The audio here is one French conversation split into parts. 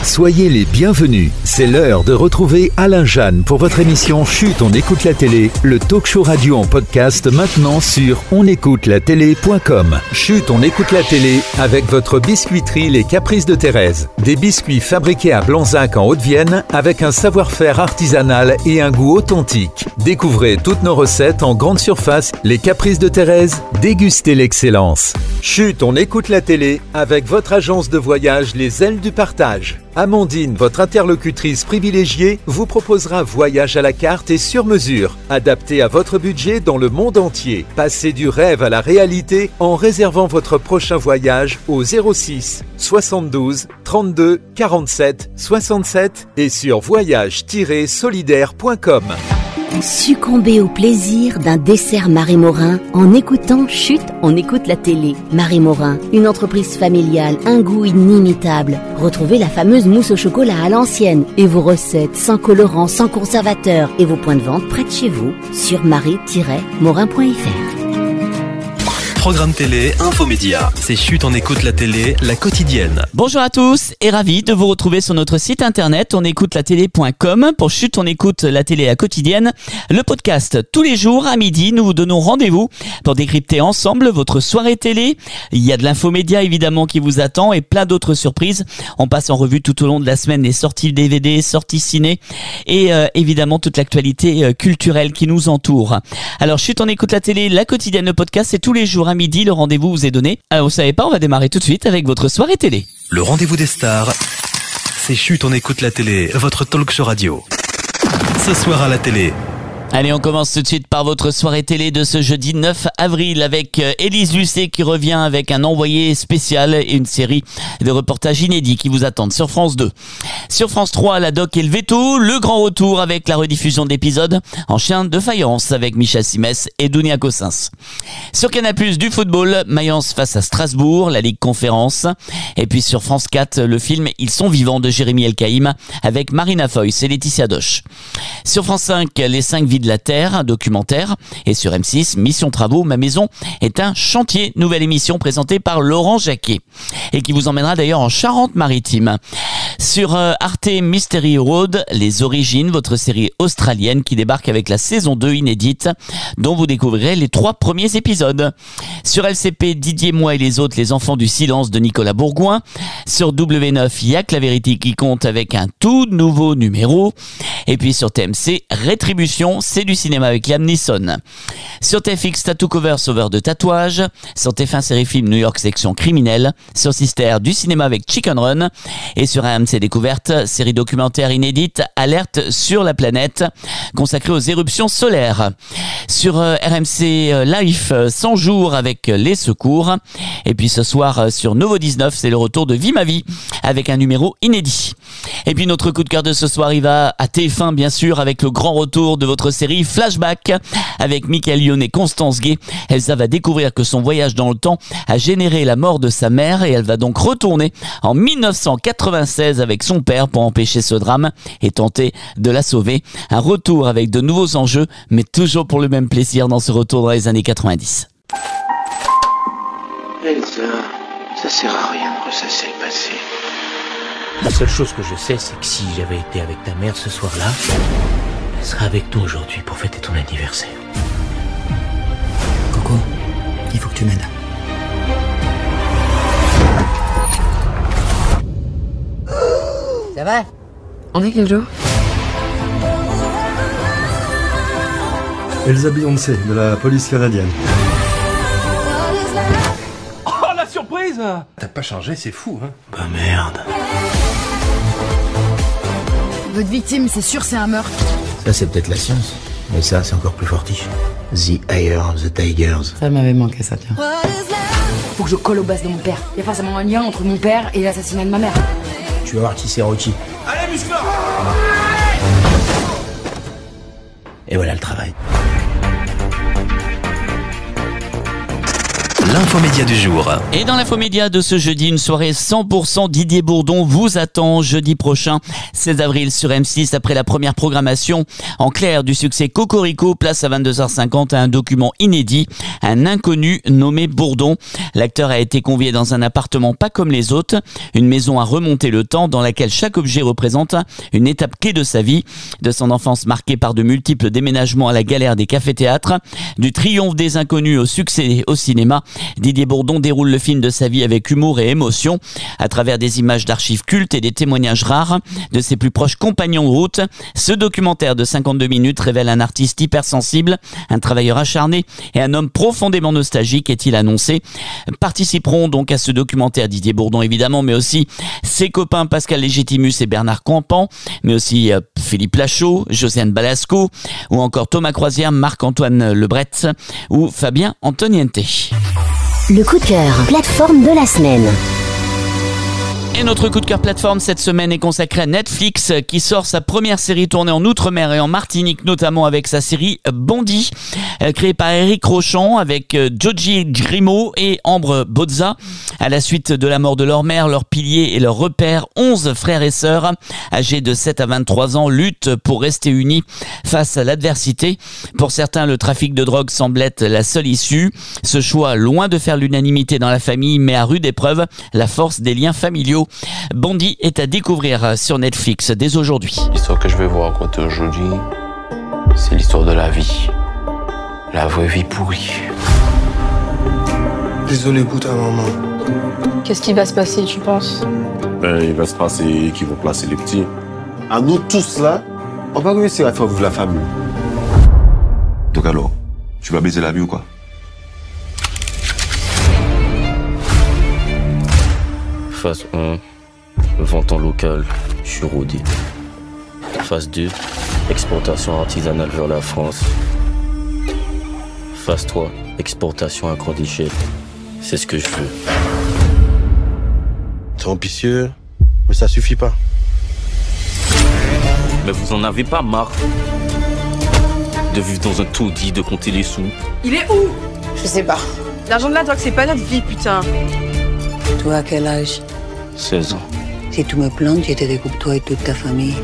Soyez les bienvenus. C'est l'heure de retrouver Alain Jeanne pour votre émission Chut, on écoute la télé, le talk show radio en podcast maintenant sur onécoutelatélé.com. Chut, on écoute la télé avec votre biscuiterie Les Caprices de Thérèse. Des biscuits fabriqués à Blanzac en Haute-Vienne avec un savoir-faire artisanal et un goût authentique. Découvrez toutes nos recettes en grande surface. Les Caprices de Thérèse, dégustez l'excellence. Chut, on écoute la télé avec votre agence de voyage Les Ailes du Partage. Amandine, votre interlocutrice privilégiée, vous proposera voyage à la carte et sur mesure, adapté à votre budget dans le monde entier. Passez du rêve à la réalité en réservant votre prochain voyage au 06 72 32 47 67 et sur voyage-solidaire.com. Succombez au plaisir d'un dessert Marie Morin en écoutant Chut, on écoute la télé. Marie Morin, une entreprise familiale, un goût inimitable. Retrouvez la fameuse mousse au chocolat à l'ancienne et vos recettes sans colorant, sans conservateur et vos points de vente près de chez vous sur marie-morin.fr. Programme télé, infomédia. C'est Chut, on écoute la télé, la quotidienne. Bonjour à tous et ravi de vous retrouver sur notre site internet onécoutelatélé.com pour Chut, on écoute la télé la quotidienne. Le podcast tous les jours à midi, nous vous donnons rendez-vous pour décrypter ensemble votre soirée télé. Il y a de l'infomédia évidemment qui vous attend et plein d'autres surprises. On passe en revue tout au long de la semaine les sorties DVD, sorties ciné et évidemment toute l'actualité culturelle qui nous entoure. Alors Chut, on écoute la télé, la quotidienne, le podcast, c'est tous les jours à midi, le rendez-vous vous est donné. Alors vous savez pas, on va démarrer tout de suite avec votre soirée télé. Le rendez-vous des stars, c'est Chut, on écoute la télé, votre talk show radio. Ce soir à la télé. Allez, on commence tout de suite par votre soirée télé de ce jeudi 9 avril avec Élise Lucet qui revient avec un envoyé spécial et une série de reportages inédits qui vous attendent sur France 2. Sur France 3, la doc et le veto, le grand retour avec la rediffusion de l'épisode en chien de faïence avec Michel Simès et Dounia Cossens. Sur Canal+, du football, Mayence face à Strasbourg, la Ligue Conférence. Et puis sur France 4, le film Ils sont vivants de Jérémy Elkaïm avec Marina Foïs et Laetitia Doche. Sur France 5, Les 5 vies de la Terre, un documentaire. Et sur M6, Mission Travaux, ma maison est un chantier. Nouvelle émission présentée par Laurent Jacquet et qui vous emmènera d'ailleurs en Charente-Maritime. Sur Arte Mystery Road, Les Origines, votre série australienne qui débarque avec la saison 2 inédite dont vous découvrirez les 3 premiers épisodes. Sur LCP, Didier, moi et les autres, Les Enfants du Silence de Nicolas Bourgoin. Sur W9, il y a que la vérité qui compte avec un tout nouveau numéro. Et puis sur TMC, Rétribution, c'est du cinéma avec Liam Neeson. Sur TFX, Tattoo Cover, sauveur de tatouage. Sur TF1 Série Film, New York section criminelle. Sur Sister, du cinéma avec Chicken Run. Et sur AMC Découverte, série documentaire inédite, Alerte sur la planète, consacrée aux éruptions solaires. Sur RMC Life, 100 jours avec les secours. Et puis ce soir, sur Novo 19, c'est le retour de Vie ma vie, avec un numéro inédit. Et puis notre coup de cœur de ce soir, il va à TF1 bien sûr, avec le grand retour de votre série Flashback, avec Michael Youn et Constance Gay. Elsa va découvrir que son voyage dans le temps a généré la mort de sa mère et elle va donc retourner en 1996 avec son père pour empêcher ce drame et tenter de la sauver. Un retour avec de nouveaux enjeux, mais toujours pour le même plaisir dans ce retour dans les années 90. Elsa, ça sert à rien de ressasser le passé. La seule chose que je sais, c'est que si j'avais été avec ta mère ce soir-là, elle serait avec toi aujourd'hui pour fêter ton anniversaire. Coco, il faut que tu m'aides. Ça va? On est quel jour? Elsa Beyoncé, de la police canadienne. Oh, la surprise! T'as pas changé, c'est fou, hein? Bah merde. Votre victime, c'est sûr, c'est un meurtre. Ça, c'est peut-être la science. Mais ça, c'est encore plus fortiche. The Eye of the Tigers. Ça m'avait manqué, ça, tiens. Faut que je colle aux bases de mon père. Il y a forcément un lien entre mon père et l'assassinat de ma mère. Tu vas voir qui c'est Rocky. Allez, musclor! Et voilà le travail. l'infomédia du jour. Et dans l'infomédia de ce jeudi, une soirée 100% Didier Bourdon vous attend jeudi prochain, 16 avril sur M6 après la première programmation. En clair du succès Cocorico, place à 22h50 à un document inédit, un inconnu nommé Bourdon. L'acteur a été convié dans un appartement pas comme les autres, une maison à remonter le temps dans laquelle chaque objet représente une étape clé de sa vie, de son enfance marquée par de multiples déménagements à la galère des cafés-théâtres, du triomphe des inconnus au succès au cinéma. Didier Bourdon déroule le film de sa vie avec humour et émotion, à travers des images d'archives cultes et des témoignages rares de ses plus proches compagnons de route. Ce documentaire de 52 minutes révèle un artiste hypersensible, un travailleur acharné et un homme profondément nostalgique, est-il annoncé. Participeront donc à ce documentaire Didier Bourdon évidemment, mais aussi ses copains Pascal Légitimus et Bernard Campan, mais aussi Philippe Lachaud, Josiane Balasco, ou encore Thomas Croisière, Marc-Antoine Lebret ou Fabien Antoniente. Le coup de cœur, plateforme de la semaine. Et notre coup de cœur plateforme cette semaine est consacré à Netflix qui sort sa première série tournée en Outre-mer et en Martinique, notamment avec sa série Bondy, créée par Eric Rochon avec Joji Grimaud et Ambre Bozza. À la suite de la mort de leur mère, leur pilier et leur repère, 11 frères et sœurs âgés de 7 à 23 ans luttent pour rester unis face à l'adversité. Pour certains, le trafic de drogue semble être la seule issue. Ce choix, loin de faire l'unanimité dans la famille, met à rude épreuve la force des liens familiaux. Bondy est à découvrir sur Netflix dès aujourd'hui. L'histoire que je vais vous raconter aujourd'hui, c'est l'histoire de la vie. La vraie vie pourrie. Désolé pour ta maman. Qu'est-ce qui va se passer, tu penses? Il va se passer qu'ils vont placer les petits. À nous tous là, on va réussir à faire vivre la famille. Donc alors, tu vas baiser la vie ou quoi? Phase 1, vente en local, je suis rodé. Phase 2, exportation artisanale vers la France. Phase 3, exportation à grande échelle. C'est ce que je veux. C'est ambitieux, mais ça suffit pas. Mais vous en avez pas marre de vivre dans un taudis, de compter les sous? Il est où? Je sais pas. L'argent de la drogue, c'est pas notre vie, putain. Toi, à quel âge? 16 ans. Si tu me plantes, je te découpe toi et toute ta famille.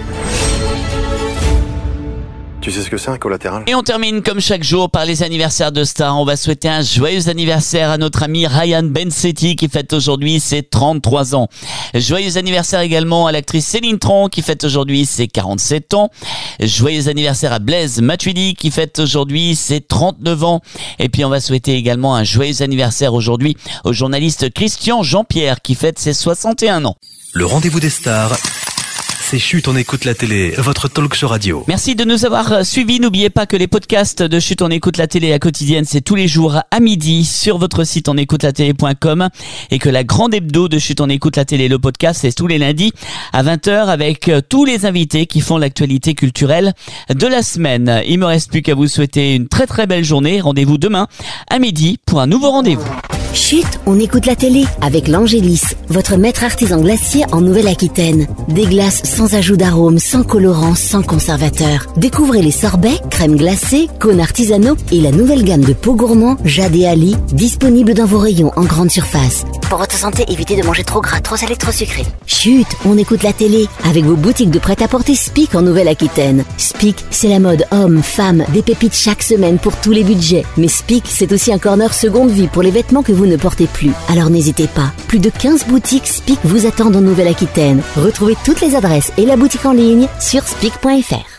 Tu sais ce que c'est un collatéral? Et on termine comme chaque jour par les anniversaires de stars. On va souhaiter un joyeux anniversaire à notre ami Ryan Bensetti qui fête aujourd'hui ses 33 ans. Joyeux anniversaire également à l'actrice Céline Tron qui fête aujourd'hui ses 47 ans. Joyeux anniversaire à Blaise Matuidi qui fête aujourd'hui ses 39 ans. Et puis on va souhaiter également un joyeux anniversaire aujourd'hui au journaliste Christian Jean-Pierre qui fête ses 61 ans. Le rendez-vous des stars, c'est Chut, on écoute la télé, votre talk show radio. Merci de nous avoir suivis. N'oubliez pas que les podcasts de Chut, on écoute la télé à quotidienne, c'est tous les jours à midi sur votre site onécoutelatélé.com et que la grande hebdo de Chut, on écoute la télé, le podcast, c'est tous les lundis à 20h avec tous les invités qui font l'actualité culturelle de la semaine. Il me reste plus qu'à vous souhaiter une très très belle journée. Rendez-vous demain à midi pour un nouveau rendez-vous. Chut, on écoute la télé avec l'Angélis, votre maître artisan glacier en Nouvelle-Aquitaine. Des glaces sans ajout d'arômes, sans colorants, sans conservateurs. Découvrez les sorbets, crèmes glacées, cônes artisanaux et la nouvelle gamme de pots gourmands Jade et Ali, disponible dans vos rayons en grande surface. Pour votre santé, évitez de manger trop gras, trop salé, trop sucré. Chut, on écoute la télé avec vos boutiques de prêt-à-porter Spic en Nouvelle-Aquitaine. Spic, c'est la mode homme, femme, des pépites chaque semaine pour tous les budgets. Mais Spic, c'est aussi un corner seconde vie pour les vêtements que vous ne portez plus. Alors n'hésitez pas. Plus de 15 boutiques Spic vous attendent en Nouvelle-Aquitaine. Retrouvez toutes les adresses et la boutique en ligne sur spic.fr.